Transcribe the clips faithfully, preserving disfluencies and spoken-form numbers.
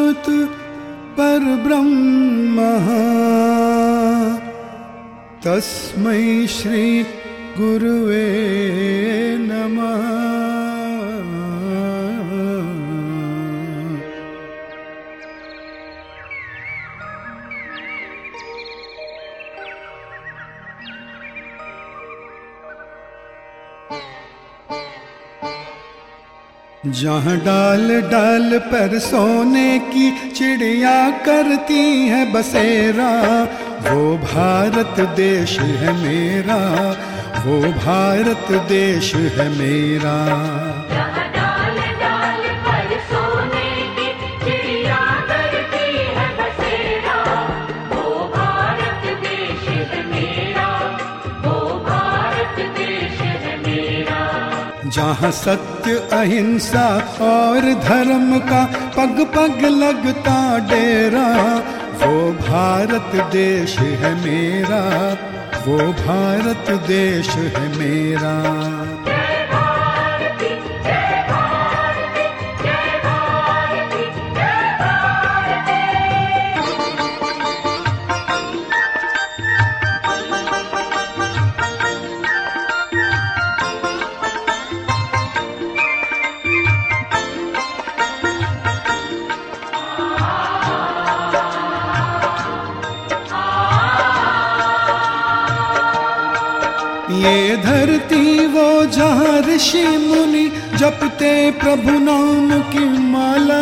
सच्चिदानन्दरूपात् परब्रह्मः तस्मै श्री गुरुवे नमः। जहाँ डाल डाल पर सोने की चिड़िया करती है बसेरा, वो भारत देश है मेरा, वो भारत देश है मेरा। जहाँ डाल डाल पर सोने की चिड़िया करती है बसेरा, वो भारत देश है मेरा, वो भारत देश है मेरा। जहाँ सत्य अहिंसा और धर्म का पग पग लगता डेरा, वो भारत देश है मेरा, वो भारत देश है मेरा। जय भारती जय भारती जय भारती जय भारती। ये धरती वो जहाँ ऋषि मुनि जपते प्रभु नाम की माला,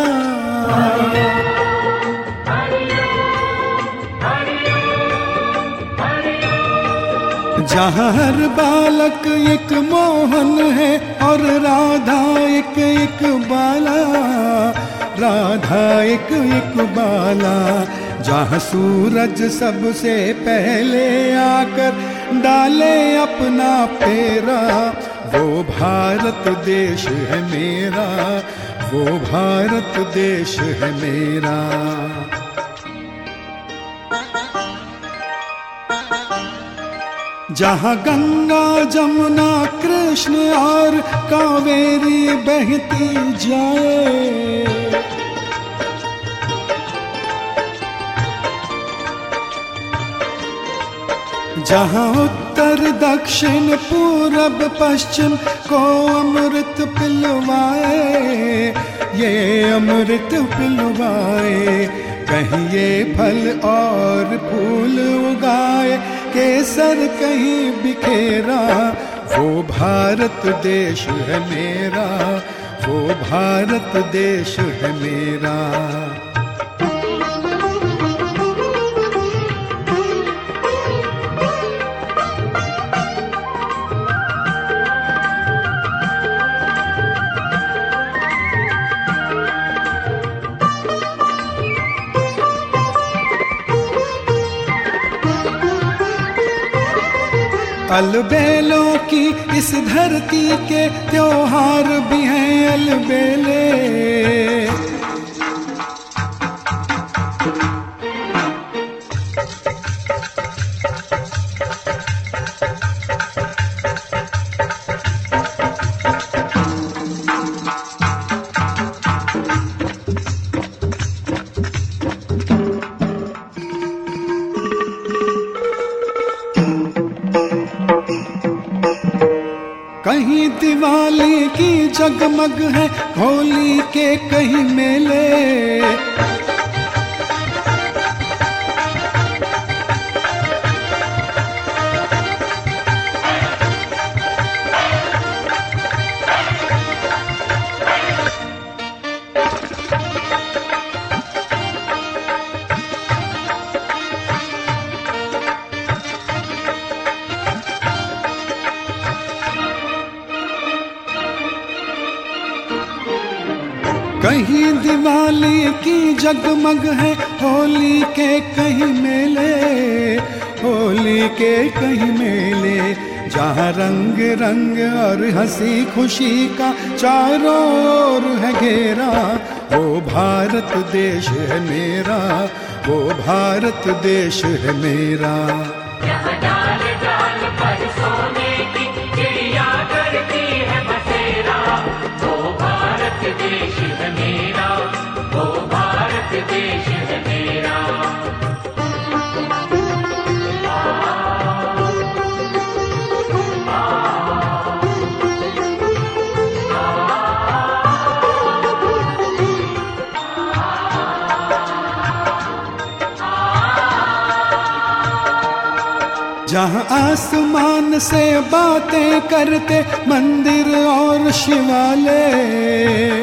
जहाँ हर बालक एक मोहन है और राधा एक एक बाला, राधा एक एक बाला। जहाँ सूरज सबसे पहले आकर डाले अपना फेरा, वो भारत देश है मेरा, वो भारत देश है मेरा। जहाँ गंगा जमुना कृष्ण और कावेरी बहती जाए, जहाँ उत्तर दक्षिण पूरब पश्चिम को अमृत पिलवाए, ये अमृत पिलवाए। कहीं ये फल और फूल उगाए, केसर कहीं बिखेरा, वो भारत देश है मेरा, वो भारत देश है मेरा। अलबेलों की इस धरती के त्योहार भी हैं अलबेले, कहीं दिवाली की जगमग है, होली के कहीं मेले, कहीं दिवाली की जगमग है, होली के कहीं मेले, होली के कहीं मेले। जहाँ रंग रंग और हंसी खुशी का चारों ओर है घेरा, वो भारत देश है मेरा, वो भारत देश है मेरा। जहाँ डाल डाल पर सोने की चिड़िया करती है बसेरा, वो भारत देश है मेरा, वो भारत जहाँ आसमान से बातें करते मंदिर और शिवालय,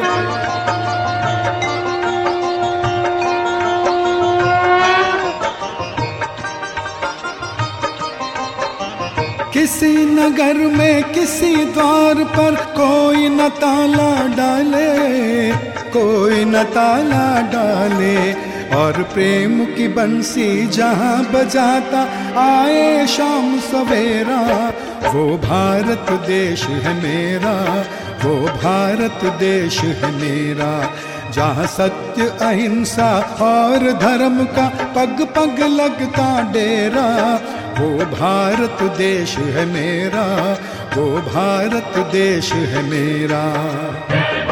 किसी नगर में किसी द्वार पर कोई न ताला डाले, कोई न ताला डाले। और प्रेम की बंसी जहाँ बजाता आए शाम सवेरा, वो भारत देश है मेरा, वो भारत देश है मेरा। जहाँ सत्य अहिंसा और धर्म का पग पग लगता डेरा, वो भारत देश है मेरा, वो भारत देश है मेरा।